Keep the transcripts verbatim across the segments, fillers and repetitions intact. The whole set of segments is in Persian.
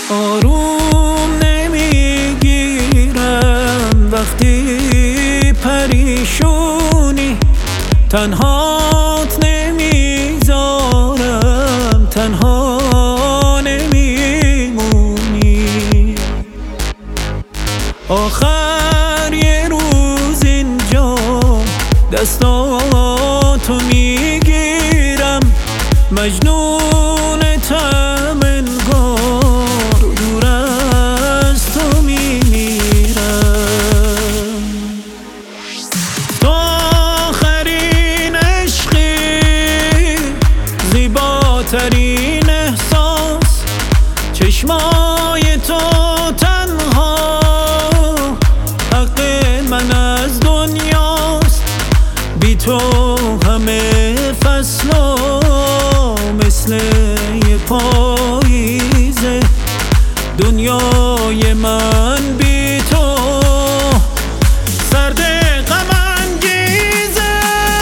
آروم نمیگیرم وقتی پریشونی، تنهات نمیذارم تنها نمیمونی. آخر یه روز اینجا دستاتو میگیرم، مجنونتم انگار دور از تو میمیرم. تو آخرین عشقی، زیباترین احساس، چشمای تو تنها حق من از دنیاست. بی تو همه فصلا مثل یه پاییزه، دنیای من بی تو سرد غم انگیزه.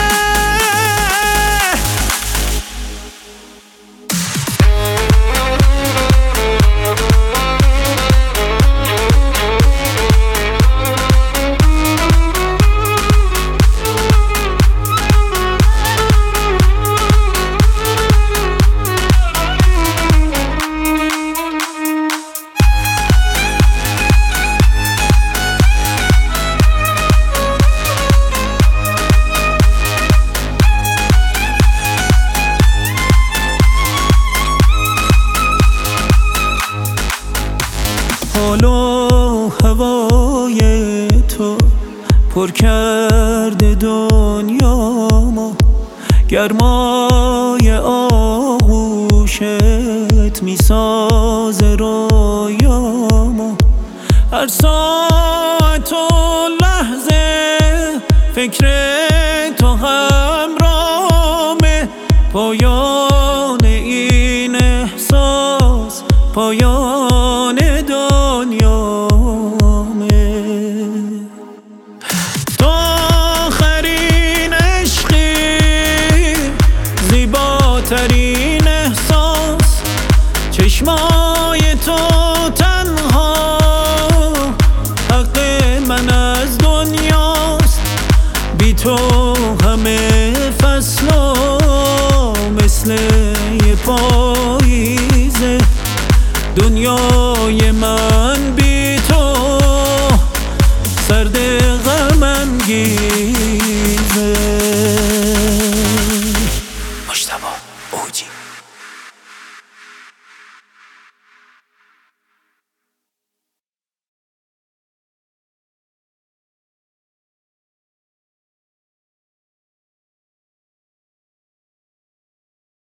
حال و هوای تو پر کرده دنیامو، گرمای آغوشت میسازه رویامو. هر ساعت و لحظه فکر تو همرامه، پایان این احساس پایان دنیامه. تو آخرین عشقی، زیباترین احساس، چشمای تو تنها حق من از دنیاست. بی تو همه فصلا مثل یه پاییزه، دنیای من